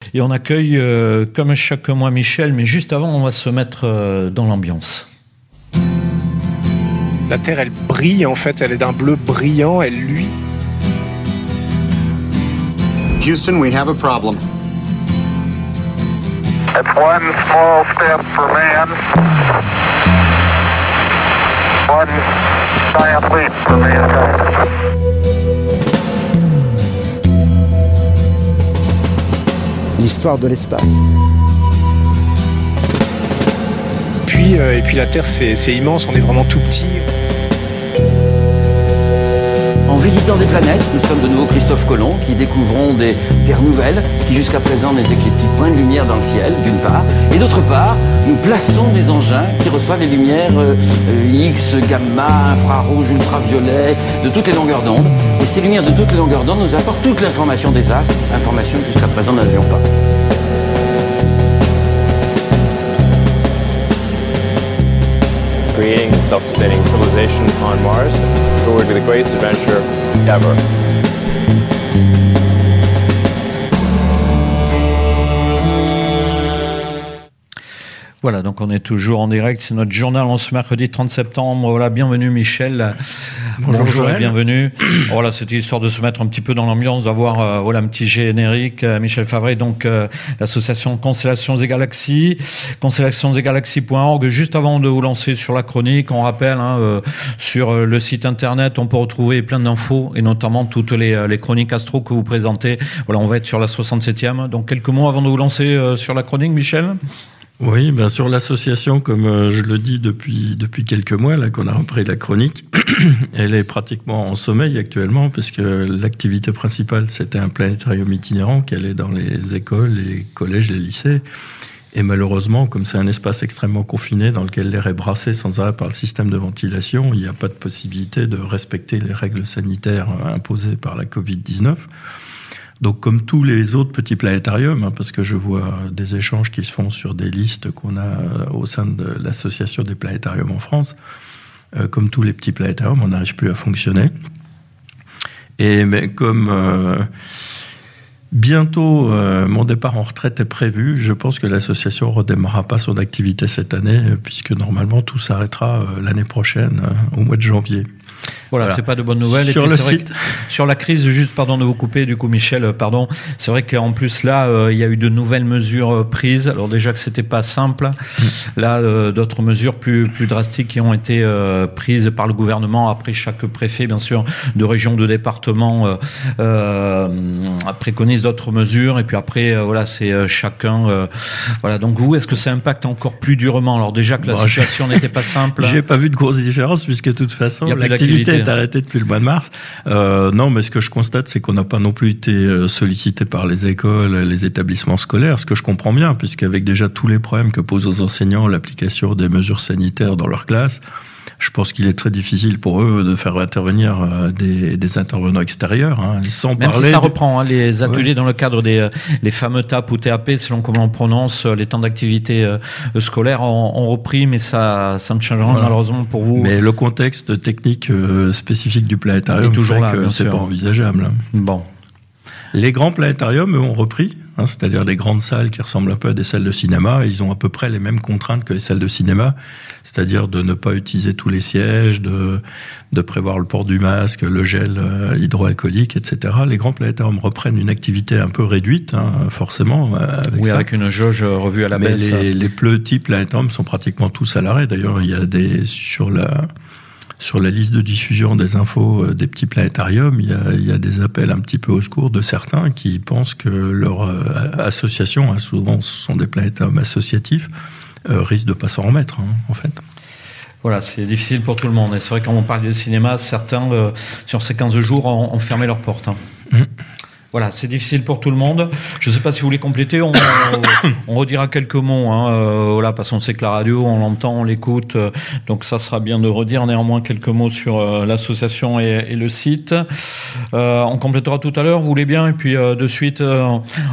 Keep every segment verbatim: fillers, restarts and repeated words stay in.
Et on accueille, euh, comme chaque mois, Michel, mais juste avant, on va se mettre euh, dans l'ambiance. La Terre, elle brille, en fait, elle est d'un bleu brillant, elle luit. Houston, we have a problem. It's one small step for man, one giant leap for mankind. L'histoire de l'espace. Puis, euh, et puis la Terre, c'est, c'est immense, on est vraiment tout petit. En visitant des planètes, nous sommes de nouveau Christophe Colomb qui découvrons des terres nouvelles qui jusqu'à présent n'étaient que les petits points de lumière dans le ciel, d'une part. Et d'autre part, nous plaçons des engins qui reçoivent les lumières euh, X, gamma, infrarouge, ultraviolet, de toutes les longueurs d'onde. Et ces lumières de toutes les longueurs d'onde nous apportent toute l'information des astres, information que jusqu'à présent nous n'avions pas. Creating a self-sustaining civilization on Mars, it would be the greatest adventure ever. Voilà, donc on est toujours en direct, c'est notre journal en ce mercredi trente septembre. Voilà, bienvenue Michel. Bonjour, Bonjour et bienvenue. Voilà, c'était histoire de se mettre un petit peu dans l'ambiance, d'avoir euh, voilà un petit générique. Euh, Michel Favret, donc euh, l'association Constellations et Galaxies, constellations et galaxies point org. Juste avant de vous lancer sur la chronique, on rappelle hein, euh, sur euh, le site internet, on peut retrouver plein d'infos et notamment toutes les, euh, les chroniques astro que vous présentez. Voilà, on va être sur la soixante-septième. Donc quelques mots avant de vous lancer euh, sur la chronique, Michel. Oui, ben sur l'association, comme euh, je le dis depuis depuis quelques mois là qu'on a repris la chronique, elle est pratiquement en sommeil actuellement parce que l'activité principale c'était un planétarium itinérant qui allait dans les écoles, les collèges, les lycées. Et malheureusement, comme c'est un espace extrêmement confiné dans lequel l'air est brassé sans arrêt par le système de ventilation, il n'y a pas de possibilité de respecter les règles sanitaires imposées par la covid dix-neuf. Donc, comme tous les autres petits planétariums, hein, parce que je vois des échanges qui se font sur des listes qu'on a au sein de l'association des planétariums en France, euh, comme tous les petits planétariums, on n'arrive plus à fonctionner. Et mais comme euh, bientôt euh, mon départ en retraite est prévu, je pense que l'association ne redémarrera pas son activité cette année, puisque normalement tout s'arrêtera euh, l'année prochaine, euh, au mois de janvier. Voilà, voilà, c'est pas de bonnes nouvelles. Sur et puis le c'est vrai site. Sur la crise, juste pardon de vous couper, du coup Michel, pardon. C'est vrai qu'en plus là, euh, il y a eu de nouvelles mesures euh, prises. Alors déjà que c'était pas simple, mmh. là euh, d'autres mesures plus plus drastiques qui ont été euh, prises par le gouvernement. Après chaque préfet, bien sûr, de région, de département euh, euh, préconise d'autres mesures. Et puis après, euh, voilà, c'est euh, chacun. Euh, voilà. Donc vous, est-ce que ça impacte encore plus durement? Alors déjà que la bon, situation n'était pas simple. J'ai pas vu de grosse différence puisque de toute façon l'activité est arrêtée depuis le mois de mars. Euh, non, mais ce que je constate, c'est qu'on n'a pas non plus été sollicité par les écoles, les établissements scolaires, ce que je comprends bien, puisqu'avec déjà tous les problèmes que posent aux enseignants l'application des mesures sanitaires dans leur classe, je pense qu'il est très difficile pour eux de faire intervenir des, des intervenants extérieurs, hein, sans Même parler. si ça reprend, hein, les ateliers ouais. dans le cadre des les fameux T A P ou T A P, selon comment on prononce, les temps d'activité euh, scolaire ont, ont repris, mais ça, ça ne changera voilà. malheureusement pour vous. Mais le contexte technique euh, spécifique du planétarium toujours fait là, que c'est sûr. pas envisageable. Bon. Les grands planétariums, eux, ont repris, hein, c'est-à-dire des grandes salles qui ressemblent un peu à des salles de cinéma. Et ils ont à peu près les mêmes contraintes que les salles de cinéma, c'est-à-dire de ne pas utiliser tous les sièges, de, de prévoir le port du masque, le gel euh, hydroalcoolique, et cetera. Les grands planétariums reprennent une activité un peu réduite, hein, forcément. Avec oui, ça. avec une jauge revue à la Mais baisse. Les, les petits planétariums sont pratiquement tous à l'arrêt. D'ailleurs, il y a des sur la Sur la liste de diffusion des infos euh, des petits planétariums, il y, a, il y a des appels un petit peu au secours de certains qui pensent que leur euh, association, hein, souvent ce sont des planétariums associatifs, euh, risque de pas s'en remettre, hein, en fait. Voilà, c'est difficile pour tout le monde. Et c'est vrai quand on parle de cinéma, certains, euh, sur ces quinze jours, ont, ont fermé leurs portes. Hein. Mmh. Voilà, c'est difficile pour tout le monde. Je ne sais pas si vous voulez compléter. On, on, on redira quelques mots. Hein, euh, voilà, parce qu'on sait que la radio, on l'entend, on l'écoute. Euh, donc ça sera bien de redire néanmoins quelques mots sur euh, l'association et, et le site. Euh, on complétera tout à l'heure, vous voulez bien. Et puis euh, de suite, euh,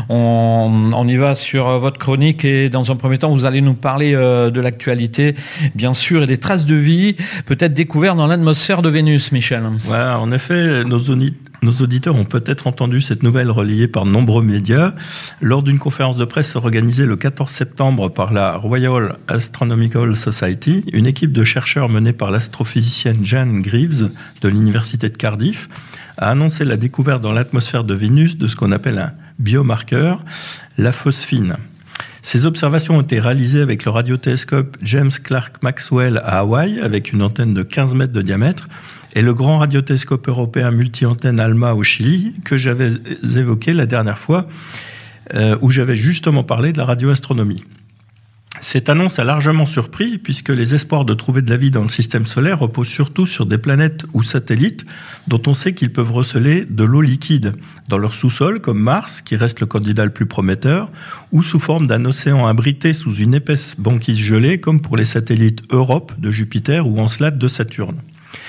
on, on y va sur euh, votre chronique. Et dans un premier temps, vous allez nous parler euh, de l'actualité, bien sûr, et des traces de vie peut-être découvertes dans l'atmosphère de Vénus, Michel. Voilà, en effet, nos, oni- nos auditeurs ont peut-être entendu cette nouvelle relayée par de nombreux médias. Lors d'une conférence de presse organisée le quatorze septembre par la Royal Astronomical Society, une équipe de chercheurs menée par l'astrophysicienne Jane Greaves de l'université de Cardiff a annoncé la découverte dans l'atmosphère de Vénus de ce qu'on appelle un biomarqueur, la phosphine. Ces observations ont été réalisées avec le radiotélescope James Clerk Maxwell à Hawaï, avec une antenne de quinze mètres de diamètre, et le grand radiotélescope européen multi-antenne ALMA au Chili, que j'avais évoqué la dernière fois, euh, où j'avais justement parlé de la radioastronomie. Cette annonce a largement surpris, puisque les espoirs de trouver de la vie dans le système solaire reposent surtout sur des planètes ou satellites dont on sait qu'ils peuvent receler de l'eau liquide dans leur sous-sol, comme Mars, qui reste le candidat le plus prometteur, ou sous forme d'un océan abrité sous une épaisse banquise gelée, comme pour les satellites Europe de Jupiter ou Encelade de Saturne.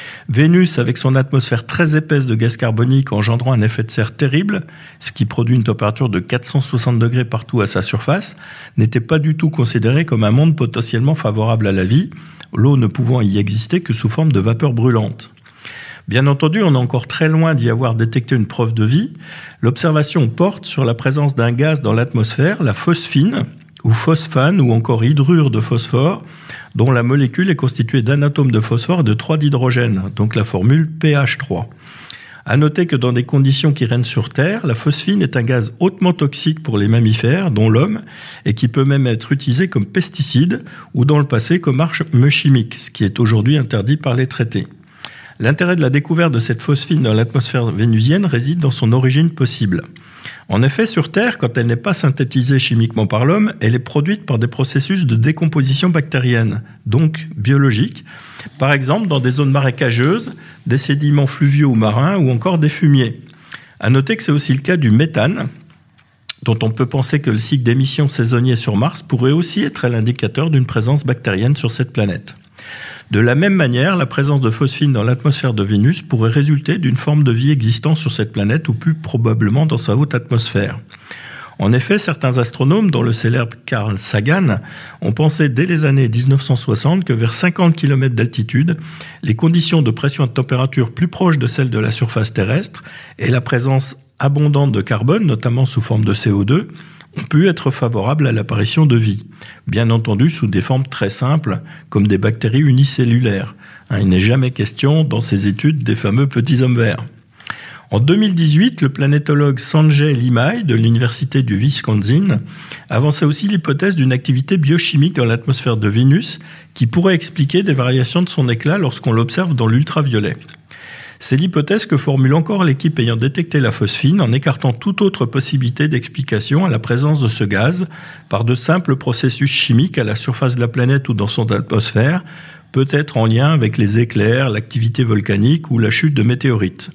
Vénus, avec son atmosphère très épaisse de gaz carbonique engendrant un effet de serre terrible, ce qui produit une température de quatre cent soixante degrés partout à sa surface, n'était pas du tout considéré comme un monde potentiellement favorable à la vie, l'eau ne pouvant y exister que sous forme de vapeur brûlante. Bien entendu, on est encore très loin d'y avoir détecté une preuve de vie. L'observation porte sur la présence d'un gaz dans l'atmosphère, la phosphine, ou phosphane, ou encore hydrure de phosphore, dont la molécule est constituée d'un atome de phosphore et de trois d'hydrogène, donc la formule P H trois. À noter que dans des conditions qui règnent sur Terre, la phosphine est un gaz hautement toxique pour les mammifères, dont l'homme, et qui peut même être utilisé comme pesticide, ou dans le passé comme arme chimique, ce qui est aujourd'hui interdit par les traités. L'intérêt de la découverte de cette phosphine dans l'atmosphère vénusienne réside dans son origine possible. En effet, sur Terre, quand elle n'est pas synthétisée chimiquement par l'homme, elle est produite par des processus de décomposition bactérienne, donc biologique, par exemple dans des zones marécageuses, des sédiments fluviaux ou marins ou encore des fumiers. À noter que c'est aussi le cas du méthane, dont on peut penser que le cycle d'émission saisonnier sur Mars pourrait aussi être l'indicateur d'une présence bactérienne sur cette planète. De la même manière, la présence de phosphine dans l'atmosphère de Vénus pourrait résulter d'une forme de vie existant sur cette planète ou plus probablement dans sa haute atmosphère. En effet, certains astronomes, dont le célèbre Carl Sagan, ont pensé dès les années dix-neuf cent soixante que vers cinquante kilomètres d'altitude, les conditions de pression et de température plus proches de celles de la surface terrestre et la présence abondante de carbone, notamment sous forme de C O deux, ont pu être favorables à l'apparition de vie, bien entendu sous des formes très simples, comme des bactéries unicellulaires. Il n'est jamais question, dans ces études, des fameux petits hommes verts. En deux mille dix-huit, le planétologue Sanjay Limaye de l'université du Wisconsin avançait aussi l'hypothèse d'une activité biochimique dans l'atmosphère de Vénus qui pourrait expliquer des variations de son éclat lorsqu'on l'observe dans l'ultraviolet. C'est l'hypothèse que formule encore l'équipe ayant détecté la phosphine en écartant toute autre possibilité d'explication à la présence de ce gaz par de simples processus chimiques à la surface de la planète ou dans son atmosphère, peut-être en lien avec les éclairs, l'activité volcanique ou la chute de météorites.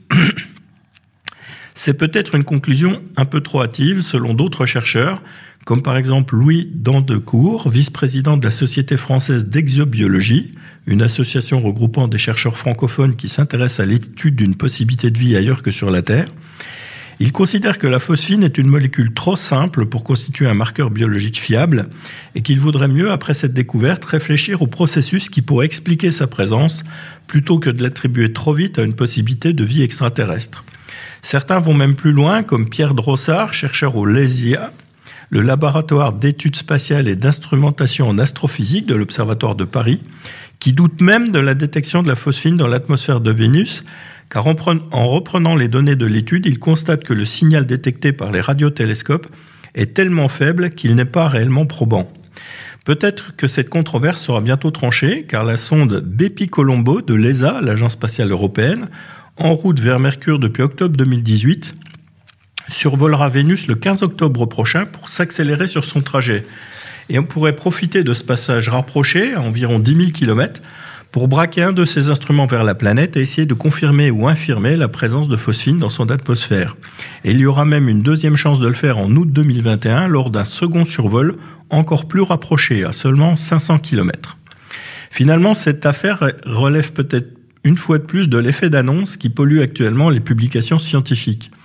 C'est peut-être une conclusion un peu trop hâtive selon d'autres chercheurs, comme par exemple Louis Dandecourt, vice-président de la Société française d'exobiologie, une association regroupant des chercheurs francophones qui s'intéressent à l'étude d'une possibilité de vie ailleurs que sur la Terre. Il considère que la phosphine est une molécule trop simple pour constituer un marqueur biologique fiable et qu'il vaudrait mieux, après cette découverte, réfléchir au processus qui pourrait expliquer sa présence plutôt que de l'attribuer trop vite à une possibilité de vie extraterrestre. Certains vont même plus loin, comme Pierre Drossard, chercheur au LESIA, le laboratoire d'études spatiales et d'instrumentation en astrophysique de l'Observatoire de Paris, qui doute même de la détection de la phosphine dans l'atmosphère de Vénus, car en, pre- en reprenant les données de l'étude, il constate que le signal détecté par les radiotélescopes est tellement faible qu'il n'est pas réellement probant. Peut-être que cette controverse sera bientôt tranchée, car la sonde Bepi-Colombo de l'E S A, l'Agence spatiale européenne, en route vers Mercure depuis octobre deux mille dix-huit, survolera Vénus le quinze octobre prochain pour s'accélérer sur son trajet. Et on pourrait profiter de ce passage rapproché, à environ dix mille kilomètres, pour braquer un de ses instruments vers la planète et essayer de confirmer ou infirmer la présence de phosphine dans son atmosphère. Et il y aura même une deuxième chance de le faire en août deux mille vingt et un lors d'un second survol encore plus rapproché, à seulement cinq cents kilomètres. Finalement, cette affaire relève peut-être une fois de plus de l'effet d'annonce qui pollue actuellement les publications scientifiques.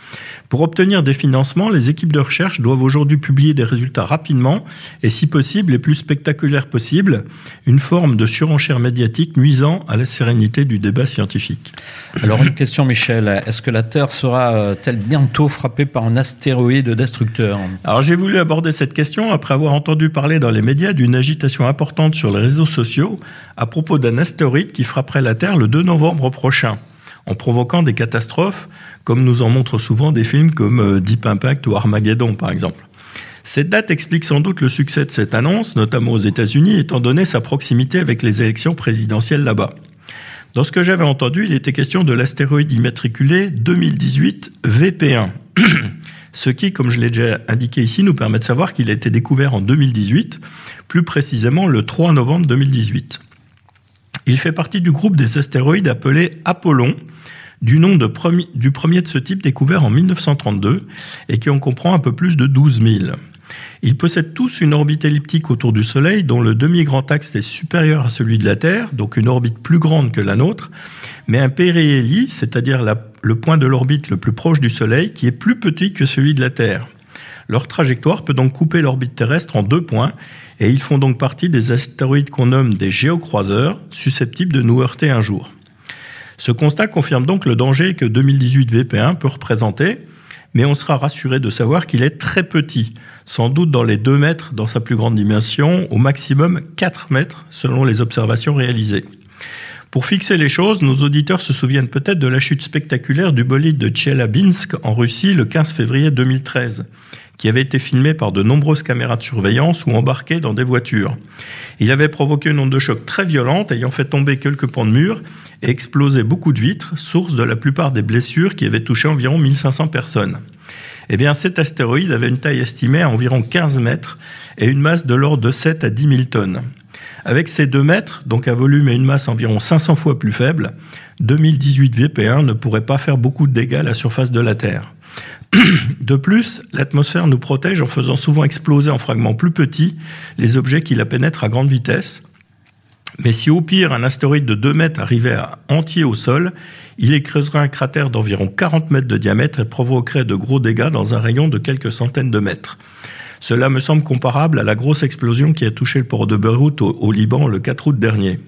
Pour obtenir des financements, les équipes de recherche doivent aujourd'hui publier des résultats rapidement et, si possible, les plus spectaculaires possibles, une forme de surenchère médiatique nuisant à la sérénité du débat scientifique. Alors une question, Michel, est-ce que la Terre sera-t-elle bientôt frappée par un astéroïde destructeur ? Alors j'ai voulu aborder cette question après avoir entendu parler dans les médias d'une agitation importante sur les réseaux sociaux à propos d'un astéroïde qui frapperait la Terre le deux novembre prochain, en provoquant des catastrophes, comme nous en montrent souvent des films comme Deep Impact ou Armageddon, par exemple. Cette date explique sans doute le succès de cette annonce, notamment aux États-Unis, étant donné sa proximité avec les élections présidentielles là-bas. Dans ce que j'avais entendu, il était question de l'astéroïde immatriculé deux mille dix-huit V P un. Ce qui, comme je l'ai déjà indiqué ici, nous permet de savoir qu'il a été découvert en deux mille dix-huit, plus précisément le trois novembre deux mille dix-huit. Il fait partie du groupe des astéroïdes appelé Apollon, du nom de premi- du premier de ce type découvert en mille neuf cent trente-deux et qui en comprend un peu plus de douze mille. Ils possèdent tous une orbite elliptique autour du Soleil dont le demi-grand axe est supérieur à celui de la Terre, donc une orbite plus grande que la nôtre, mais un périhélie, c'est-à-dire la, le point de l'orbite le plus proche du Soleil, qui est plus petit que celui de la Terre. Leur trajectoire peut donc couper l'orbite terrestre en deux points, et ils font donc partie des astéroïdes qu'on nomme des géocroiseurs, susceptibles de nous heurter un jour. Ce constat confirme donc le danger que deux mille dix-huit V P un peut représenter, mais on sera rassuré de savoir qu'il est très petit, sans doute dans les deux mètres dans sa plus grande dimension, au maximum quatre mètres selon les observations réalisées. Pour fixer les choses, nos auditeurs se souviennent peut-être de la chute spectaculaire du bolide de Tcheliabinsk en Russie le quinze février deux mille treize, qui avait été filmé par de nombreuses caméras de surveillance ou embarqué dans des voitures. Il avait provoqué une onde de choc très violente, ayant fait tomber quelques pans de murs et explosé beaucoup de vitres, source de la plupart des blessures qui avaient touché environ mille cinq cents personnes. Eh bien, cet astéroïde avait une taille estimée à environ quinze mètres et une masse de l'ordre de sept à dix mille tonnes. Avec ces deux mètres, donc un volume et une masse environ cinq cents fois plus faible, deux mille dix-huit V P un ne pourrait pas faire beaucoup de dégâts à la surface de la Terre. De plus, l'atmosphère nous protège en faisant souvent exploser en fragments plus petits les objets qui la pénètrent à grande vitesse. Mais si au pire un astéroïde de deux mètres arrivait à entier au sol, il écraserait un cratère d'environ quarante mètres de diamètre et provoquerait de gros dégâts dans un rayon de quelques centaines de mètres. Cela me semble comparable à la grosse explosion qui a touché le port de Beyrouth au, au Liban le quatre août dernier.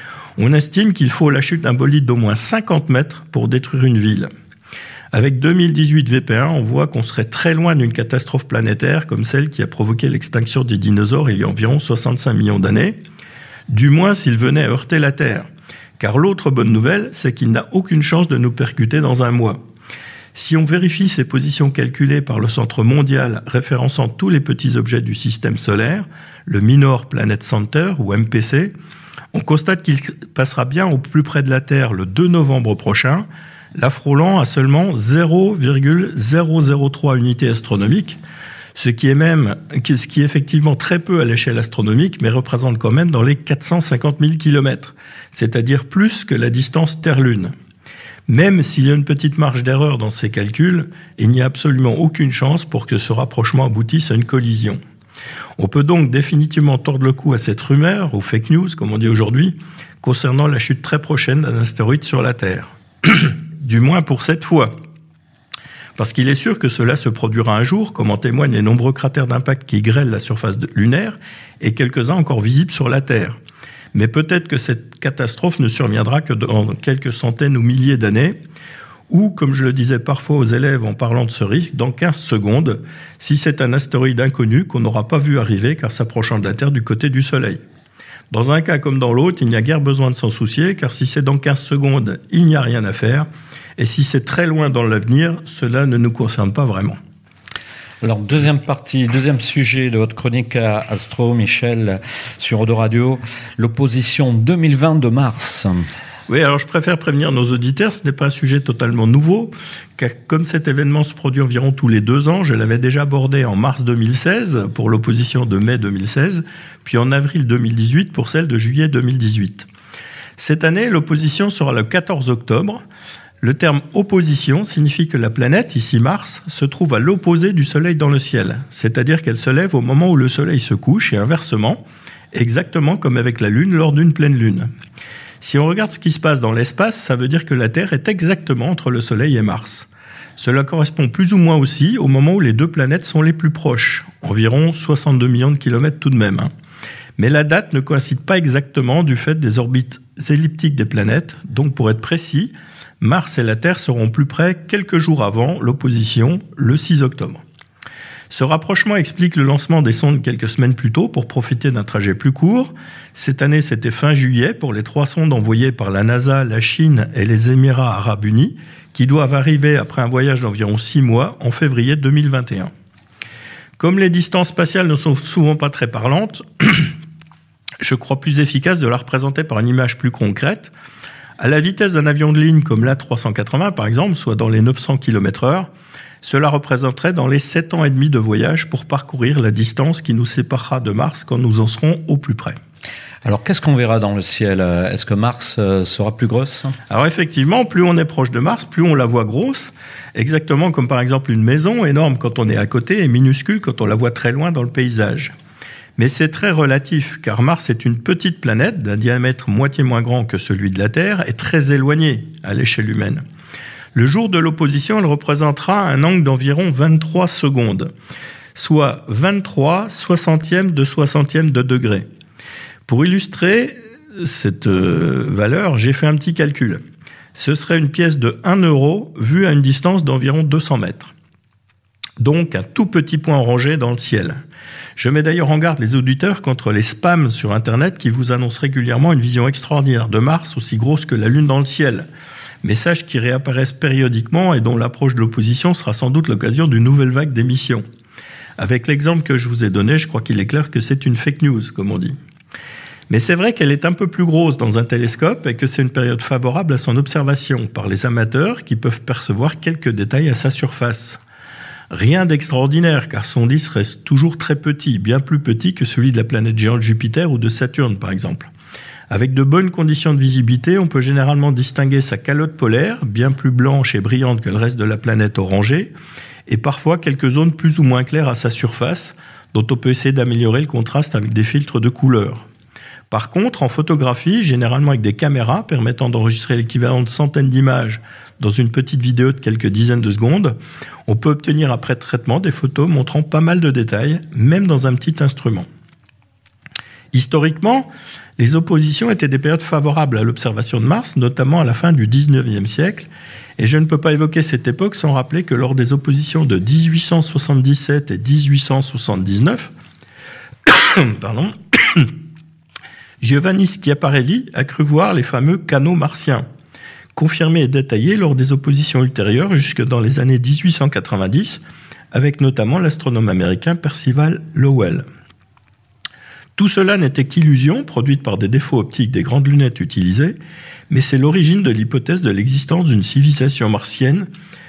On estime qu'il faut la chute d'un bolide d'au moins cinquante mètres pour détruire une ville. Avec deux mille dix-huit V P un, on voit qu'on serait très loin d'une catastrophe planétaire comme celle qui a provoqué l'extinction des dinosaures il y a environ soixante-cinq millions d'années, du moins s'il venait à heurter la Terre. Car l'autre bonne nouvelle, c'est qu'il n'a aucune chance de nous percuter dans un mois. Si on vérifie ces positions calculées par le Centre mondial référençant tous les petits objets du système solaire, le Minor Planet Center ou M P C, on constate qu'il passera bien au plus près de la Terre le deux novembre prochain, la frôlant à seulement zéro virgule zéro zéro trois unités astronomiques, ce qui est même, ce qui est effectivement très peu à l'échelle astronomique, mais représente quand même dans les quatre cent cinquante mille kilomètres, c'est-à-dire plus que la distance Terre-Lune. Même s'il y a une petite marge d'erreur dans ces calculs, il n'y a absolument aucune chance pour que ce rapprochement aboutisse à une collision. On peut donc définitivement tordre le cou à cette rumeur, ou fake news, comme on dit aujourd'hui, concernant la chute très prochaine d'un astéroïde sur la Terre. Du moins pour cette fois. Parce qu'il est sûr que cela se produira un jour, comme en témoignent les nombreux cratères d'impact qui grêlent la surface lunaire, et quelques-uns encore visibles sur la Terre. Mais peut-être que cette catastrophe ne surviendra que dans quelques centaines ou milliers d'années, ou, comme je le disais parfois aux élèves en parlant de ce risque, dans quinze secondes, si c'est un astéroïde inconnu qu'on n'aura pas vu arriver car s'approchant de la Terre du côté du Soleil. Dans un cas comme dans l'autre, il n'y a guère besoin de s'en soucier, car si c'est dans quinze secondes, il n'y a rien à faire, et si c'est très loin dans l'avenir, cela ne nous concerne pas vraiment. Alors, deuxième partie, deuxième sujet de votre chronique à Astro, Michel, sur Autoradio, l'opposition deux mille vingt de Mars. Oui, alors je préfère prévenir nos auditeurs, ce n'est pas un sujet totalement nouveau, car comme cet événement se produit environ tous les deux ans, je l'avais déjà abordé en mars deux mille seize pour l'opposition de mai deux mille seize, puis en avril deux mille dix-huit pour celle de juillet deux mille dix-huit. Cette année, l'opposition sera le quatorze octobre. Le terme opposition signifie que la planète, ici Mars, se trouve à l'opposé du Soleil dans le ciel, c'est-à-dire qu'elle se lève au moment où le Soleil se couche et inversement, exactement comme avec la Lune lors d'une pleine Lune. Si on regarde ce qui se passe dans l'espace, ça veut dire que la Terre est exactement entre le Soleil et Mars. Cela correspond plus ou moins aussi au moment où les deux planètes sont les plus proches, environ soixante-deux millions de kilomètres tout de même. Hein. Mais la date ne coïncide pas exactement du fait des orbites elliptiques des planètes, donc pour être précis, Mars et la Terre seront plus près quelques jours avant l'opposition, le six octobre. Ce rapprochement explique le lancement des sondes quelques semaines plus tôt pour profiter d'un trajet plus court. Cette année, c'était fin juillet pour les trois sondes envoyées par la NASA, la Chine et les Émirats arabes unis, qui doivent arriver après un voyage d'environ six mois en février deux mille vingt et un. Comme les distances spatiales ne sont souvent pas très parlantes, je crois plus efficace de la représenter par une image plus concrète. À la vitesse d'un avion de ligne comme l'A trois cent quatre-vingts par exemple, soit dans les neuf cents kilomètres heure, cela représenterait dans les sept ans et demi de voyage pour parcourir la distance qui nous séparera de Mars quand nous en serons au plus près. Alors, qu'est-ce qu'on verra dans le ciel ? Est-ce que Mars sera plus grosse ? Alors effectivement, plus on est proche de Mars, plus on la voit grosse, exactement comme par exemple une maison énorme quand on est à côté et minuscule quand on la voit très loin dans le paysage. Mais c'est très relatif, car Mars est une petite planète d'un diamètre moitié moins grand que celui de la Terre et très éloignée à l'échelle humaine. Le jour de l'opposition, elle représentera un angle d'environ vingt-trois secondes, soit vingt-trois soixantièmes de soixantième de degré. Pour illustrer cette euh, valeur, j'ai fait un petit calcul. Ce serait une pièce de un euro vue à une distance d'environ deux cents mètres. Donc un tout petit point rangé dans le ciel. Je mets d'ailleurs en garde les auditeurs contre les spams sur Internet qui vous annoncent régulièrement une vision extraordinaire de Mars aussi grosse que la Lune dans le ciel. Messages qui réapparaissent périodiquement et dont l'approche de l'opposition sera sans doute l'occasion d'une nouvelle vague d'émissions. Avec l'exemple que je vous ai donné, je crois qu'il est clair que c'est une fake news, comme on dit. Mais c'est vrai qu'elle est un peu plus grosse dans un télescope et que c'est une période favorable à son observation par les amateurs qui peuvent percevoir quelques détails à sa surface. Rien d'extraordinaire car son disque reste toujours très petit, bien plus petit que celui de la planète géante Jupiter ou de Saturne par exemple. Avec de bonnes conditions de visibilité, on peut généralement distinguer sa calotte polaire, bien plus blanche et brillante que le reste de la planète orangée, et parfois quelques zones plus ou moins claires à sa surface, dont on peut essayer d'améliorer le contraste avec des filtres de couleurs. Par contre, en photographie, généralement avec des caméras permettant d'enregistrer l'équivalent de centaines d'images dans une petite vidéo de quelques dizaines de secondes, on peut obtenir après traitement des photos montrant pas mal de détails, même dans un petit instrument. Historiquement, les oppositions étaient des périodes favorables à l'observation de Mars, notamment à la fin du dix-neuvième siècle, et je ne peux pas évoquer cette époque sans rappeler que lors des oppositions de dix-huit cent soixante-dix-sept et dix-huit cent soixante-dix-neuf, pardon, Giovanni Schiaparelli a cru voir les fameux canaux martiens, confirmés et détaillés lors des oppositions ultérieures jusque dans les années dix-huit cent quatre-vingt-dix, avec notamment l'astronome américain Percival Lowell. Tout cela n'était qu'illusion produite par des défauts optiques des grandes lunettes utilisées, mais c'est l'origine de l'hypothèse de l'existence d'une civilisation martienne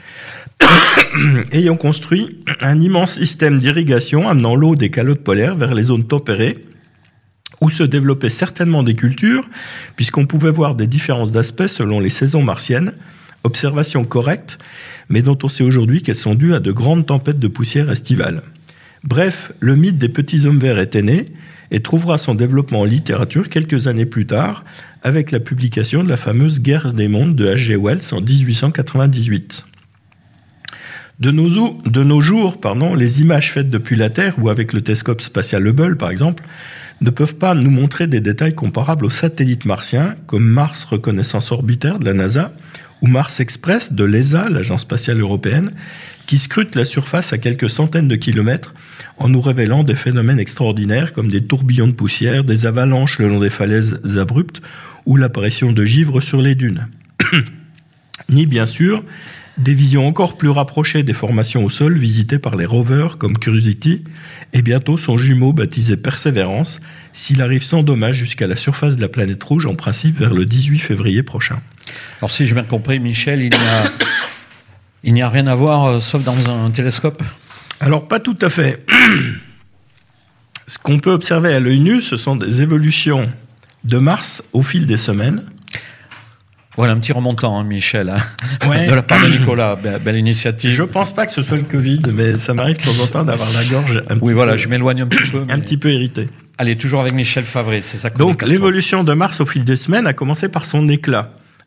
ayant construit un immense système d'irrigation amenant l'eau des calottes polaires vers les zones tempérées, où se développaient certainement des cultures, puisqu'on pouvait voir des différences d'aspect selon les saisons martiennes, observation correcte, mais dont on sait aujourd'hui qu'elles sont dues à de grandes tempêtes de poussière estivales. Bref, le mythe des petits hommes verts était né, et trouvera son développement en littérature quelques années plus tard, avec la publication de la fameuse Guerre des mondes de H G Wells en dix-huit cent quatre-vingt-dix-huit. De nos, de nos jours, pardon, les images faites depuis la Terre, ou avec le télescope spatial Hubble par exemple, ne peuvent pas nous montrer des détails comparables aux satellites martiens, comme Mars Reconnaissance Orbitaire de la NASA, ou Mars Express de l'E S A, l'Agence spatiale européenne, qui scrutent la surface à quelques centaines de kilomètres en nous révélant des phénomènes extraordinaires comme des tourbillons de poussière, des avalanches le long des falaises abruptes ou l'apparition de givre sur les dunes. Ni bien sûr des visions encore plus rapprochées des formations au sol visitées par les rovers comme Curiosity et bientôt son jumeau baptisé Perseverance s'il arrive sans dommage jusqu'à la surface de la planète rouge en principe vers le dix-huit février prochain. Alors si j'ai bien compris, Michel, il n'y a, il n'y a rien à voir euh, sauf dans un télescope ? Alors pas tout à fait. Ce qu'on peut observer à l'œil nu, ce sont des évolutions de Mars au fil des semaines. Voilà, un petit remontant, hein, Michel, hein, ouais. de la part de Nicolas. Be- belle initiative. Je pense pas que ce soit le Covid, mais ça m'arrive de temps en temps d'avoir la gorge un petit oui, voilà, peu, je m'éloigne un petit peu. Mais... un petit peu irrité. Allez, toujours avec Michel Favré, c'est ça. Donc, l'évolution de Mars au fil des semaines a commencé par son éclat,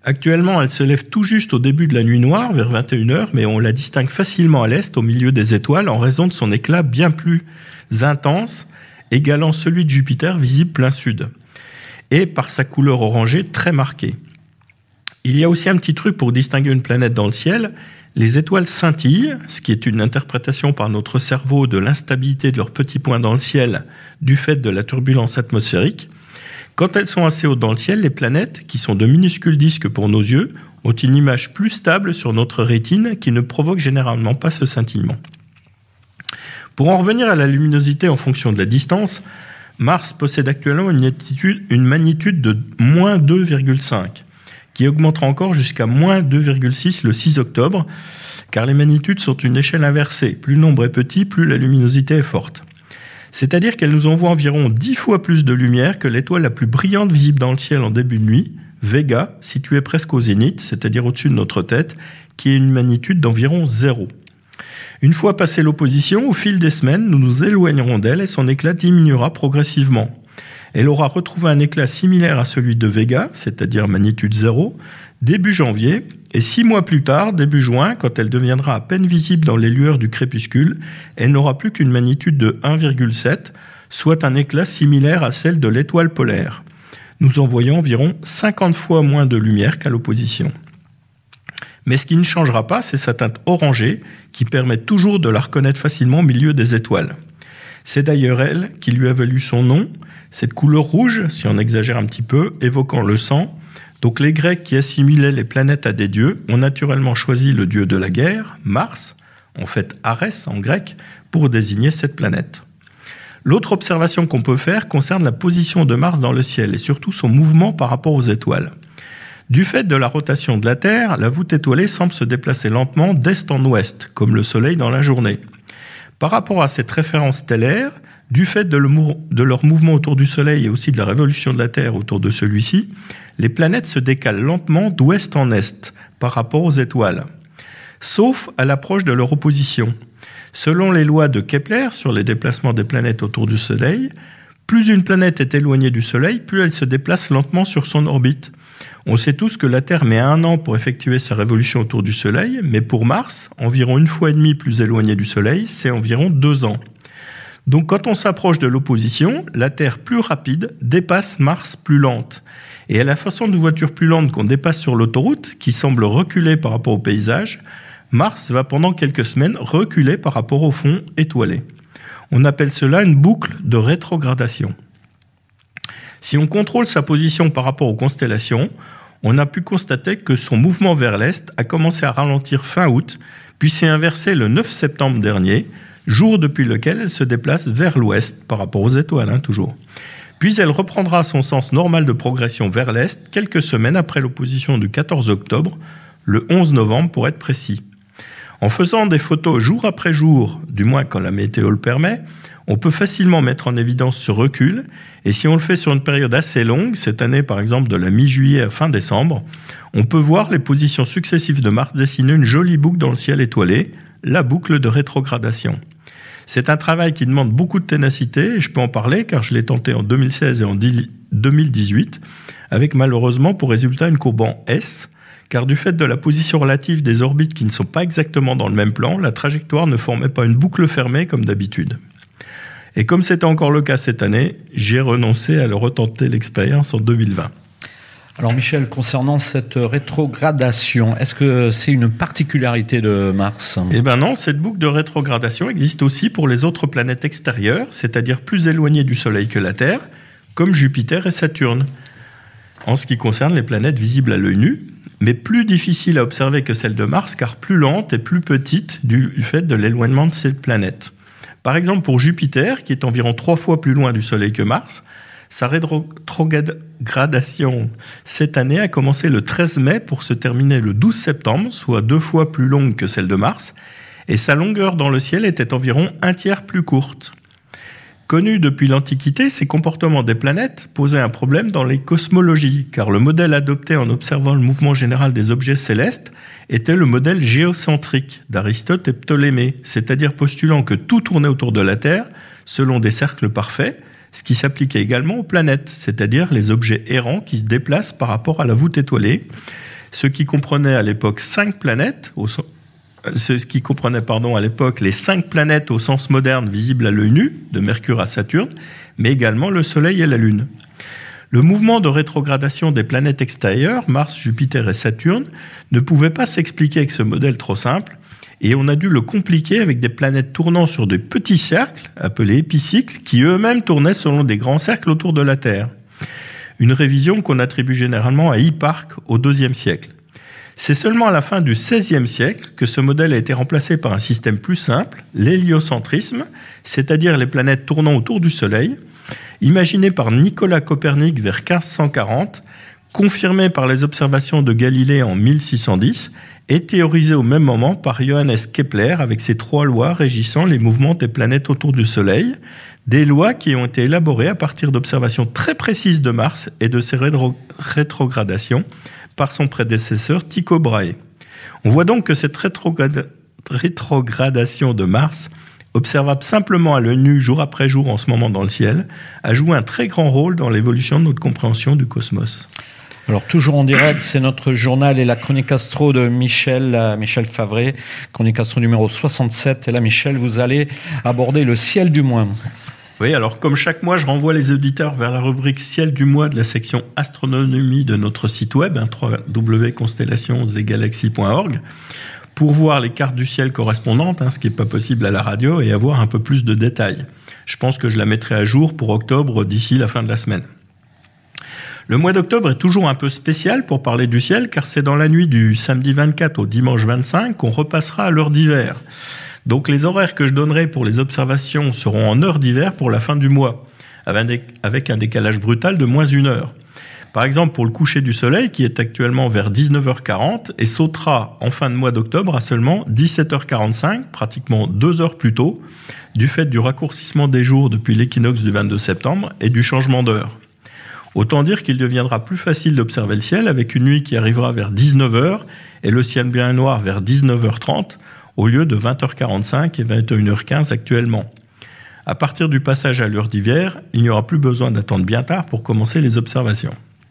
Actuellement, elle se lève tout juste au début de la nuit noire, vers vingt et une heures, mais on la distingue facilement à l'est, au milieu des étoiles, en raison de son éclat bien plus intense, égalant celui de Jupiter, visible plein sud, et par sa couleur orangée très marquée. Il y a aussi un petit truc pour distinguer une planète dans le ciel. Les étoiles scintillent, ce qui est une interprétation par notre cerveau de l'instabilité de leurs petits points dans le ciel du fait de la turbulence atmosphérique. Quand elles sont assez hautes dans le ciel, les planètes, qui sont de minuscules disques pour nos yeux, ont une image plus stable sur notre rétine qui ne provoque généralement pas ce scintillement. Pour en revenir à la luminosité en fonction de la distance, Mars possède actuellement une, attitude, une magnitude de moins deux virgule cinq, qui augmentera encore jusqu'à moins deux virgule six le six octobre, car les magnitudes sont une échelle inversée. Plus le nombre est petit, plus la luminosité est forte. C'est-à-dire qu'elle nous envoie environ dix fois plus de lumière que l'étoile la plus brillante visible dans le ciel en début de nuit, Vega, située presque au zénith, c'est-à-dire au-dessus de notre tête, qui a une magnitude d'environ zéro. Une fois passée l'opposition, au fil des semaines, nous nous éloignerons d'elle et son éclat diminuera progressivement. Elle aura retrouvé un éclat similaire à celui de Vega, c'est-à-dire magnitude zéro, début janvier, et six mois plus tard, début juin, quand elle deviendra à peine visible dans les lueurs du crépuscule, elle n'aura plus qu'une magnitude de un virgule sept, soit un éclat similaire à celle de l'étoile polaire. Nous envoyons environ cinquante fois moins de lumière qu'à l'opposition. Mais ce qui ne changera pas, c'est sa teinte orangée, qui permet toujours de la reconnaître facilement au milieu des étoiles. C'est d'ailleurs elle qui lui a valu son nom, cette couleur rouge, si on exagère un petit peu, évoquant le sang. Donc les Grecs qui assimilaient les planètes à des dieux ont naturellement choisi le dieu de la guerre, Mars, en fait Arès en grec, pour désigner cette planète. L'autre observation qu'on peut faire concerne la position de Mars dans le ciel et surtout son mouvement par rapport aux étoiles. Du fait de la rotation de la Terre, la voûte étoilée semble se déplacer lentement d'est en ouest, comme le Soleil dans la journée. Par rapport à cette référence stellaire, du fait de, le mou- de leur mouvement autour du Soleil et aussi de la révolution de la Terre autour de celui-ci, les planètes se décalent lentement d'ouest en est par rapport aux étoiles, sauf à l'approche de leur opposition. Selon les lois de Kepler sur les déplacements des planètes autour du Soleil, plus une planète est éloignée du Soleil, plus elle se déplace lentement sur son orbite. On sait tous que la Terre met un an pour effectuer sa révolution autour du Soleil, mais pour Mars, environ une fois et demie plus éloigné du Soleil, c'est environ deux ans. Donc quand on s'approche de l'opposition, la Terre plus rapide dépasse Mars plus lente. Et à la façon de voiture plus lente qu'on dépasse sur l'autoroute, qui semble reculer par rapport au paysage, Mars va pendant quelques semaines reculer par rapport au fond étoilé. On appelle cela une boucle de rétrogradation. Si on contrôle sa position par rapport aux constellations, on a pu constater que son mouvement vers l'est a commencé à ralentir fin août, puis s'est inversé le neuf septembre dernier, jour depuis lequel elle se déplace vers l'ouest, par rapport aux étoiles, hein, toujours. Puis elle reprendra son sens normal de progression vers l'est quelques semaines après l'opposition du quatorze octobre, le onze novembre pour être précis. En faisant des photos jour après jour, du moins quand la météo le permet, on peut facilement mettre en évidence ce recul, et si on le fait sur une période assez longue, cette année par exemple de la mi-juillet à fin décembre, on peut voir les positions successives de Mars dessiner une jolie boucle dans le ciel étoilé, la boucle de rétrogradation. C'est un travail qui demande beaucoup de ténacité, et je peux en parler car je l'ai tenté en deux mille seize et en deux mille dix-huit, avec malheureusement pour résultat une courbe en S, car du fait de la position relative des orbites qui ne sont pas exactement dans le même plan, la trajectoire ne formait pas une boucle fermée comme d'habitude. Et comme c'était encore le cas cette année, j'ai renoncé à le retenter l'expérience en deux mille vingt. Alors Michel, concernant cette rétrogradation, est-ce que c'est une particularité de Mars ? Eh bien non, cette boucle de rétrogradation existe aussi pour les autres planètes extérieures, c'est-à-dire plus éloignées du Soleil que la Terre, comme Jupiter et Saturne, en ce qui concerne les planètes visibles à l'œil nu, mais plus difficiles à observer que celles de Mars, car plus lentes et plus petites du fait de l'éloignement de ces planètes. Par exemple, pour Jupiter, qui est environ trois fois plus loin du Soleil que Mars, sa rétrogradation cette année a commencé le treize mai pour se terminer le douze septembre, soit deux fois plus longue que celle de Mars, et sa longueur dans le ciel était environ un tiers plus courte. Connus depuis l'Antiquité, ces comportements des planètes posaient un problème dans les cosmologies, car le modèle adopté en observant le mouvement général des objets célestes était le modèle géocentrique d'Aristote et Ptolémée, c'est-à-dire postulant que tout tournait autour de la Terre selon des cercles parfaits, ce qui s'appliquait également aux planètes, c'est-à-dire les objets errants qui se déplacent par rapport à la voûte étoilée. ce qui comprenait à l'époque cinq planètes, au, ce qui comprenait pardon, à l'époque les cinq planètes au sens moderne visibles à l'œil nu, de Mercure à Saturne, mais également le Soleil et la Lune. Le mouvement de rétrogradation des planètes extérieures, Mars, Jupiter et Saturne, ne pouvait pas s'expliquer avec ce modèle trop simple, et on a dû le compliquer avec des planètes tournant sur des petits cercles, appelés épicycles, qui eux-mêmes tournaient selon des grands cercles autour de la Terre. Une révision qu'on attribue généralement à Hipparque au deuxième siècle. C'est seulement à la fin du seizième siècle que ce modèle a été remplacé par un système plus simple, l'héliocentrisme, c'est-à-dire les planètes tournant autour du Soleil, imaginé par Nicolas Copernic vers quinze cent quarante, confirmé par les observations de Galilée en mille six cent dix, et théorisé au même moment par Johannes Kepler avec ses trois lois régissant les mouvements des planètes autour du Soleil, des lois qui ont été élaborées à partir d'observations très précises de Mars et de ses rétro- rétrogradations par son prédécesseur Tycho Brahe. On voit donc que cette rétrograda- rétrogradation de Mars, observable simplement à l'œil nu jour après jour en ce moment dans le ciel, a joué un très grand rôle dans l'évolution de notre compréhension du cosmos. Alors, toujours en direct, c'est notre journal et la chronique astro de Michel, euh, Michel Favret, chronique astro numéro soixante-sept. Et là, Michel, vous allez aborder le ciel du mois. Oui, alors comme chaque mois, je renvoie les auditeurs vers la rubrique ciel du mois de la section astronomie de notre site web, hein, w w w point constellations et galaxies point org, pour voir les cartes du ciel correspondantes, hein, ce qui n'est pas possible à la radio, et avoir un peu plus de détails. Je pense que je la mettrai à jour pour octobre d'ici la fin de la semaine. Le mois d'octobre est toujours un peu spécial pour parler du ciel, car c'est dans la nuit du samedi vingt-quatre au dimanche vingt-cinq qu'on repassera à l'heure d'hiver. Donc les horaires que je donnerai pour les observations seront en heure d'hiver pour la fin du mois, avec un décalage brutal de moins une heure. Par exemple, pour le coucher du soleil, qui est actuellement vers dix-neuf heures quarante, et sautera en fin de mois d'octobre à seulement dix-sept heures quarante-cinq, pratiquement deux heures plus tôt, du fait du raccourcissement des jours depuis l'équinoxe du vingt-deux septembre et du changement d'heure. Autant dire qu'il deviendra plus facile d'observer le ciel avec une nuit qui arrivera vers dix-neuf heures et le ciel bien noir vers dix-neuf heures trente au lieu de vingt heures quarante-cinq et vingt et une heures quinze actuellement. À partir du passage à l'heure d'hiver, il n'y aura plus besoin d'attendre bien tard pour commencer les observations.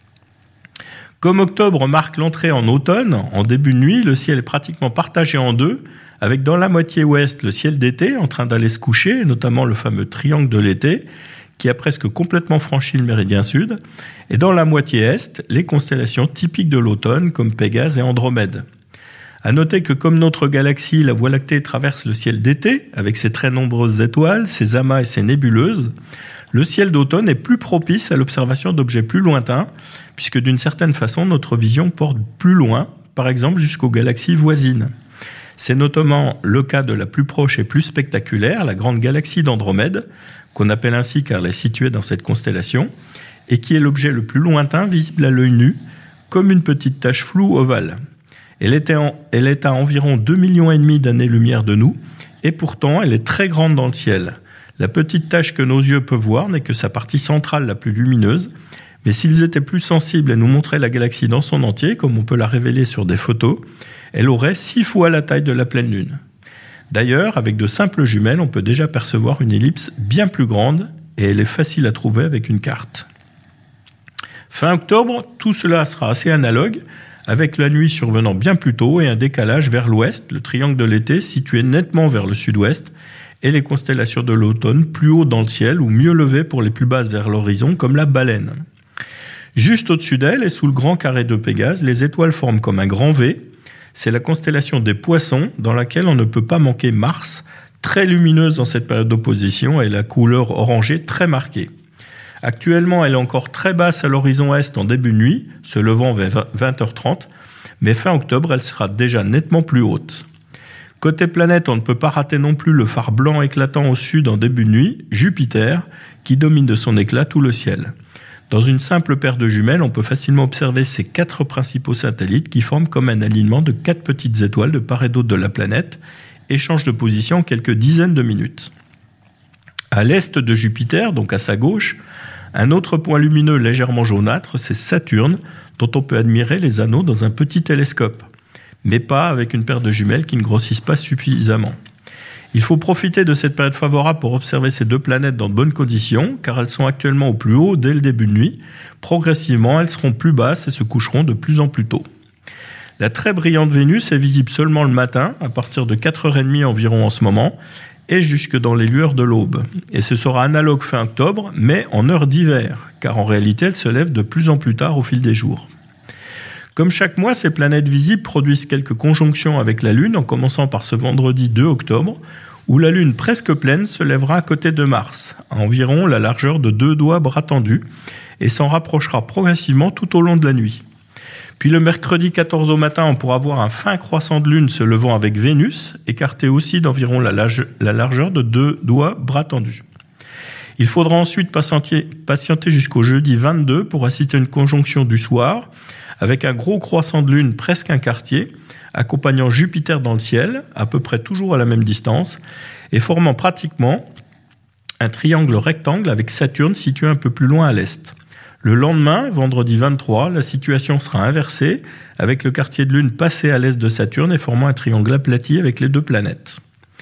Comme octobre marque l'entrée en automne, en début de nuit, le ciel est pratiquement partagé en deux, avec dans la moitié ouest le ciel d'été en train d'aller se coucher, notamment le fameux triangle de l'été, qui a presque complètement franchi le méridien sud, et dans la moitié est, les constellations typiques de l'automne comme Pégase et Andromède. À noter que comme notre galaxie, la Voie lactée traverse le ciel d'été, avec ses très nombreuses étoiles, ses amas et ses nébuleuses, le ciel d'automne est plus propice à l'observation d'objets plus lointains, puisque d'une certaine façon, notre vision porte plus loin, par exemple jusqu'aux galaxies voisines. C'est notamment le cas de la plus proche et plus spectaculaire, la grande galaxie d'Andromède, qu'on appelle ainsi car elle est située dans cette constellation, et qui est l'objet le plus lointain visible à l'œil nu, comme une petite tache floue ovale. Elle est, en, elle est à environ deux millions et demi d'années-lumière de nous, et pourtant elle est très grande dans le ciel. La petite tache que nos yeux peuvent voir n'est que sa partie centrale la plus lumineuse, mais s'ils étaient plus sensibles et nous montraient la galaxie dans son entier, comme on peut la révéler sur des photos, elle aurait six fois la taille de la pleine lune. D'ailleurs, avec de simples jumelles, on peut déjà percevoir une ellipse bien plus grande et elle est facile à trouver avec une carte. Fin octobre, tout cela sera assez analogue, avec la nuit survenant bien plus tôt et un décalage vers l'ouest, le triangle de l'été situé nettement vers le sud-ouest, et les constellations de l'automne plus haut dans le ciel ou mieux levées pour les plus basses vers l'horizon, comme la Baleine. Juste au-dessus d'elle et sous le grand carré de Pégase, les étoiles forment comme un grand V. C'est la constellation des Poissons, dans laquelle on ne peut pas manquer Mars, très lumineuse dans cette période d'opposition et la couleur orangée très marquée. Actuellement, elle est encore très basse à l'horizon est en début de nuit, se levant vers vingt heures trente, mais fin octobre, elle sera déjà nettement plus haute. Côté planète, on ne peut pas rater non plus le phare blanc éclatant au sud en début de nuit, Jupiter, qui domine de son éclat tout le ciel. Dans une simple paire de jumelles, on peut facilement observer ces quatre principaux satellites qui forment comme un alignement de quatre petites étoiles de part et d'autre de la planète et changent de position en quelques dizaines de minutes. À l'est de Jupiter, donc à sa gauche, un autre point lumineux légèrement jaunâtre, c'est Saturne, dont on peut admirer les anneaux dans un petit télescope, mais pas avec une paire de jumelles qui ne grossissent pas suffisamment. Il faut profiter de cette période favorable pour observer ces deux planètes dans de bonnes conditions, car elles sont actuellement au plus haut dès le début de nuit. Progressivement, elles seront plus basses et se coucheront de plus en plus tôt. La très brillante Vénus est visible seulement le matin, à partir de quatre heures trente environ en ce moment, et jusque dans les lueurs de l'aube. Et ce sera analogue fin octobre, mais en heure d'hiver, car en réalité elle se lève de plus en plus tard au fil des jours. Comme chaque mois, ces planètes visibles produisent quelques conjonctions avec la Lune, en commençant par ce vendredi deux octobre, où la Lune presque pleine se lèvera à côté de Mars, à environ la largeur de deux doigts bras tendus, et s'en rapprochera progressivement tout au long de la nuit. Puis le mercredi quatorze au matin, on pourra voir un fin croissant de Lune se levant avec Vénus, écarté aussi d'environ la, large, la largeur de deux doigts bras tendus. Il faudra ensuite patienter, patienter jusqu'au jeudi vingt-deux pour assister à une conjonction du soir, avec un gros croissant de Lune presque un quartier, accompagnant Jupiter dans le ciel, à peu près toujours à la même distance, et formant pratiquement un triangle rectangle avec Saturne situé un peu plus loin à l'est. Le lendemain, vendredi vingt-trois, la situation sera inversée, avec le quartier de Lune passé à l'est de Saturne et formant un triangle aplati avec les deux planètes.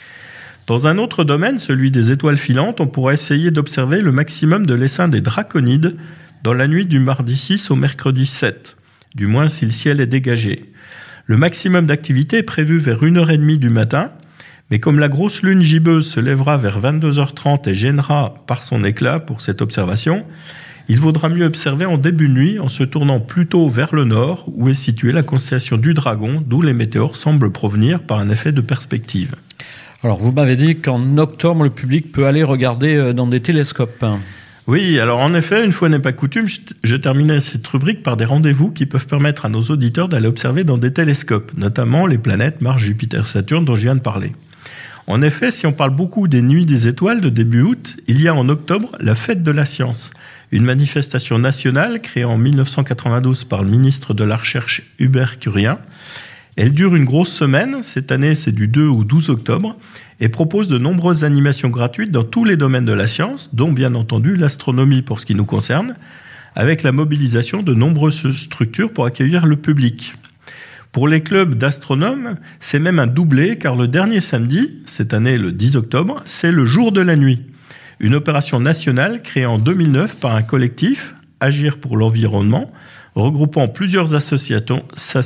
Dans un autre domaine, celui des étoiles filantes, on pourra essayer d'observer le maximum de l'essaim des Draconides dans la nuit du mardi six au mercredi sept, du moins si le ciel est dégagé. Le maximum d'activité est prévu vers une heure trente du matin, mais comme la grosse lune gibbeuse se lèvera vers vingt-deux heures trente et gênera par son éclat pour cette observation, il vaudra mieux observer en début de nuit en se tournant plutôt vers le nord où est située la constellation du Dragon, d'où les météores semblent provenir par un effet de perspective. Alors vous m'avez dit qu'en octobre, le public peut aller regarder dans des télescopes. Oui, alors en effet, une fois n'est pas coutume, je, je terminais cette rubrique par des rendez-vous qui peuvent permettre à nos auditeurs d'aller observer dans des télescopes, notamment les planètes Mars, Jupiter, Saturne dont je viens de parler. En effet, si on parle beaucoup des Nuits des Étoiles de début août, il y a en octobre la Fête de la Science, une manifestation nationale créée en dix-neuf cent quatre-vingt-douze par le ministre de la Recherche Hubert Curien. Elle dure une grosse semaine, cette année c'est du deux au douze octobre, et propose de nombreuses animations gratuites dans tous les domaines de la science, dont bien entendu l'astronomie pour ce qui nous concerne, avec la mobilisation de nombreuses structures pour accueillir le public. Pour les clubs d'astronomes, c'est même un doublé, car le dernier samedi, cette année le dix octobre, c'est le jour de la nuit. Une opération nationale créée en deux mille neuf par un collectif, Agir pour l'environnement, regroupant plusieurs associations,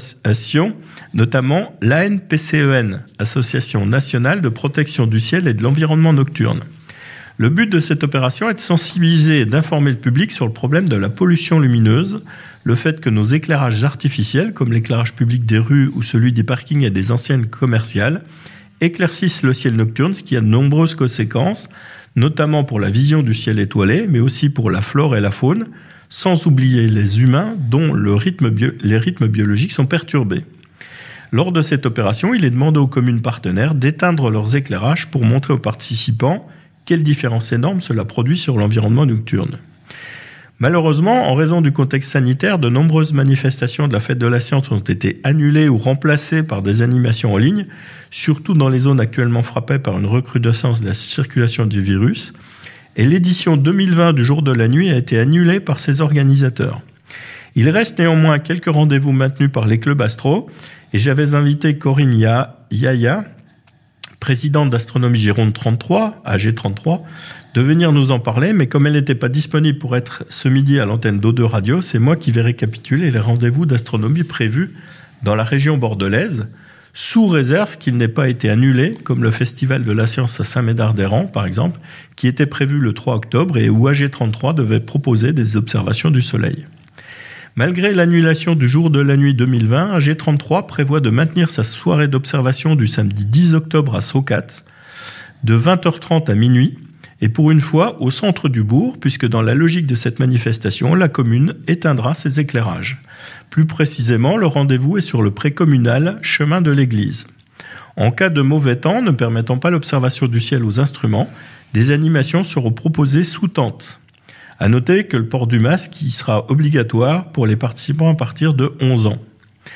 notamment l'A N P C E N, Association nationale de protection du ciel et de l'environnement nocturne. Le but de cette opération est de sensibiliser et d'informer le public sur le problème de la pollution lumineuse, le fait que nos éclairages artificiels, comme l'éclairage public des rues ou celui des parkings et des anciennes commerciales, éclaircissent le ciel nocturne, ce qui a de nombreuses conséquences, notamment pour la vision du ciel étoilé, mais aussi pour la flore et la faune, sans oublier les humains dont le rythme bio- les rythmes biologiques sont perturbés. Lors de cette opération, il est demandé aux communes partenaires d'éteindre leurs éclairages pour montrer aux participants quelle différence énorme cela produit sur l'environnement nocturne. Malheureusement, en raison du contexte sanitaire, de nombreuses manifestations de la Fête de la Science ont été annulées ou remplacées par des animations en ligne, surtout dans les zones actuellement frappées par une recrudescence de la circulation du virus. Et l'édition deux mille vingt du Jour de la Nuit a été annulée par ses organisateurs. Il reste néanmoins quelques rendez-vous maintenus par les clubs astro, et j'avais invité Corinne Yaya, présidente d'Astronomie Gironde trente-trois, A G trente-trois, de venir nous en parler, mais comme elle n'était pas disponible pour être ce midi à l'antenne d'O deux Radio, c'est moi qui vais récapituler les rendez-vous d'astronomie prévus dans la région bordelaise, sous réserve qu'il n'ait pas été annulé, comme le Festival de la Science à Saint-Médard-des-Rangs, par exemple, qui était prévu le trois octobre et où A G trente-trois devait proposer des observations du Soleil. Malgré l'annulation du Jour de la Nuit deux mille vingt, A G trente-trois prévoit de maintenir sa soirée d'observation du samedi dix octobre à Saucats, de vingt heures trente à minuit, et pour une fois au centre du bourg, puisque dans la logique de cette manifestation, la commune éteindra ses éclairages. Plus précisément, le rendez-vous est sur le pré-communal chemin de l'église. En cas de mauvais temps, ne permettant pas l'observation du ciel aux instruments, des animations seront proposées sous tente. À noter que le port du masque y sera obligatoire pour les participants à partir de onze ans.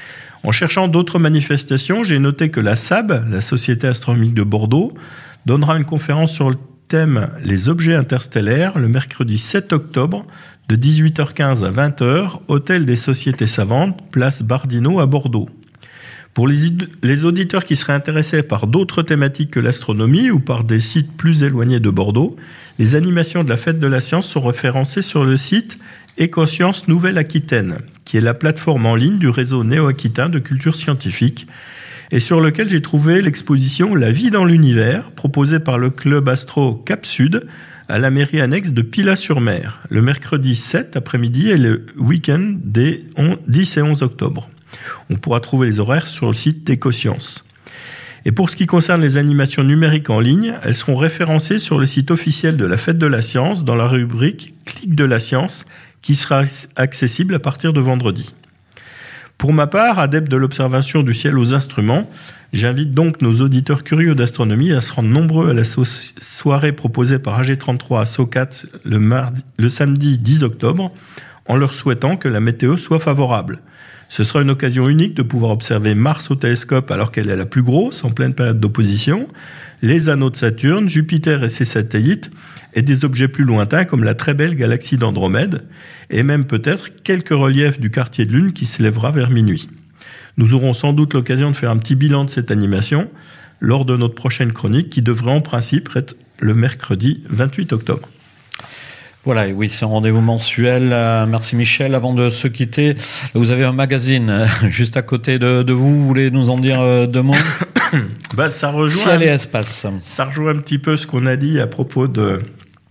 En cherchant d'autres manifestations, j'ai noté que la S A B, la Société astronomique de Bordeaux, donnera une conférence sur le thème « Les objets interstellaires » le mercredi sept octobre de dix-huit heures quinze à vingt heures, Hôtel des Sociétés Savantes, place Bardino à Bordeaux. Pour les, les auditeurs qui seraient intéressés par d'autres thématiques que l'astronomie ou par des sites plus éloignés de Bordeaux, les animations de la Fête de la Science sont référencées sur le site Écosciences Nouvelle-Aquitaine, qui est la plateforme en ligne du réseau néo-aquitain de culture scientifique, et sur lequel j'ai trouvé l'exposition La vie dans l'univers, proposée par le club Astro Cap Sud, à la mairie annexe de Pilat-sur-Mer, le mercredi sept après-midi et le week-end des dix et onze octobre. On pourra trouver les horaires sur le site d'Ecosciences. Et pour ce qui concerne les animations numériques en ligne, elles seront référencées sur le site officiel de la Fête de la Science dans la rubrique « Clic de la science » qui sera accessible à partir de vendredi. Pour ma part, adepte de l'observation du ciel aux instruments, j'invite donc nos auditeurs curieux d'astronomie à se rendre nombreux à la so- soirée proposée par A G trente-trois à Socat le, mardi, le samedi dix octobre, en leur souhaitant que la météo soit favorable. Ce sera une occasion unique de pouvoir observer Mars au télescope alors qu'elle est la plus grosse, en pleine période d'opposition, les anneaux de Saturne, Jupiter et ses satellites, et des objets plus lointains comme la très belle galaxie d'Andromède, et même peut-être quelques reliefs du quartier de Lune qui s'élèvera vers minuit. Nous aurons sans doute l'occasion de faire un petit bilan de cette animation lors de notre prochaine chronique qui devrait en principe être le mercredi vingt-huit octobre. Voilà, et oui, c'est un rendez-vous mensuel. Euh, merci Michel. Avant de se quitter, vous avez un magazine euh, juste à côté de, de vous. Vous voulez nous en dire euh, deux mots? Bah, ça rejoint. Ciel et espace. Ça rejoint un petit peu ce qu'on a dit à propos de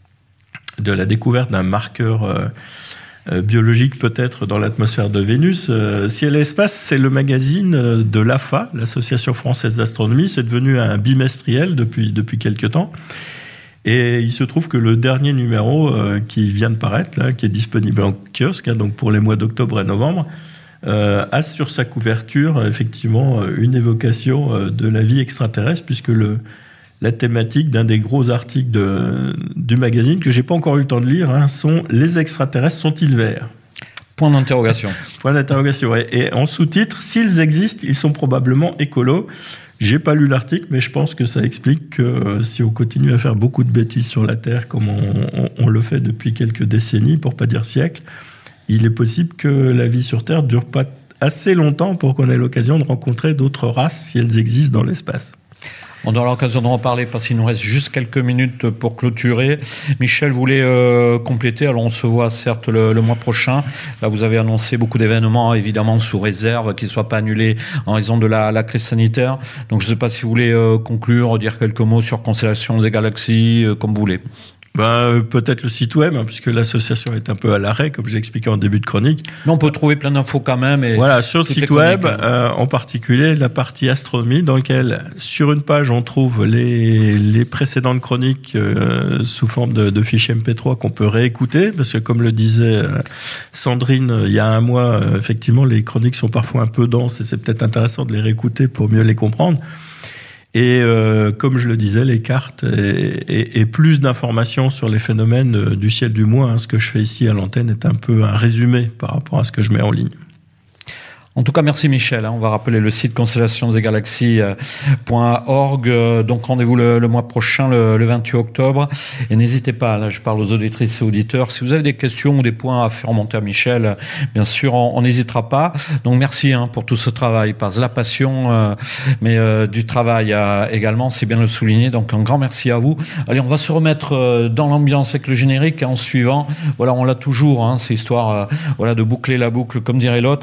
de la découverte d'un marqueur euh, euh, biologique peut-être dans l'atmosphère de Vénus. Euh, Ciel et espace, c'est le magazine de l'A F A, l'Association française d'astronomie. C'est devenu un bimestriel depuis depuis quelques temps. Et il se trouve que le dernier numéro euh, qui vient de paraître, là, qui est disponible en kiosque, hein, donc pour les mois d'octobre et novembre, euh, a sur sa couverture effectivement une évocation euh, de la vie extraterrestre, puisque le, la thématique d'un des gros articles de, du magazine, que j'ai pas encore eu le temps de lire, hein, sont « Les extraterrestres sont-ils verts ?» Point d'interrogation. Point d'interrogation, ouais. Et en sous-titre, s'ils existent, ils sont probablement écolos. J'ai pas lu l'article, mais je pense que ça explique que euh, si on continue à faire beaucoup de bêtises sur la Terre, comme on, on, on le fait depuis quelques décennies, pour pas dire siècles, il est possible que la vie sur Terre dure pas assez longtemps pour qu'on ait l'occasion de rencontrer d'autres races, si elles existent dans l'espace. On aura l'occasion d'en reparler parce qu'il nous reste juste quelques minutes pour clôturer. Michel voulait euh, compléter. Alors on se voit certes le, le mois prochain. Là vous avez annoncé beaucoup d'événements, évidemment sous réserve, qu'ils ne soient pas annulés en raison de la, la crise sanitaire. Donc je ne sais pas si vous voulez euh, conclure, dire quelques mots sur Constellations et Galaxies, euh, comme vous voulez. Ben, peut-être le site web, hein, puisque l'association est un peu à l'arrêt, comme j'ai expliqué en début de chronique. Mais on peut trouver plein d'infos quand même. Et voilà, sur le site web, euh, en particulier la partie astronomie, dans laquelle, sur une page, on trouve les, les précédentes chroniques euh, sous forme de, de fichiers M P trois qu'on peut réécouter, parce que comme le disait euh, Sandrine il y a un mois, euh, effectivement, les chroniques sont parfois un peu denses et c'est peut-être intéressant de les réécouter pour mieux les comprendre. Et euh, comme je le disais, les cartes et, et, et plus d'informations sur les phénomènes du ciel du mois. Hein, ce que je fais ici à l'antenne est un peu un résumé par rapport à ce que je mets en ligne. En tout cas, merci Michel. On va rappeler le site constellations et galaxies point org. Donc rendez-vous le, le mois prochain, le, le vingt-huit octobre. Et n'hésitez pas, là je parle aux auditrices et auditeurs, si vous avez des questions ou des points à faire remonter à Michel, bien sûr, on n'hésitera pas. Donc merci hein, pour tout ce travail, parce que la passion, euh, mais euh, du travail euh, également, c'est bien de le souligner. Donc un grand merci à vous. Allez, on va se remettre euh, dans l'ambiance avec le générique en suivant. Voilà, on l'a toujours, hein, c'est histoire euh, voilà, de boucler la boucle, comme dirait l'autre.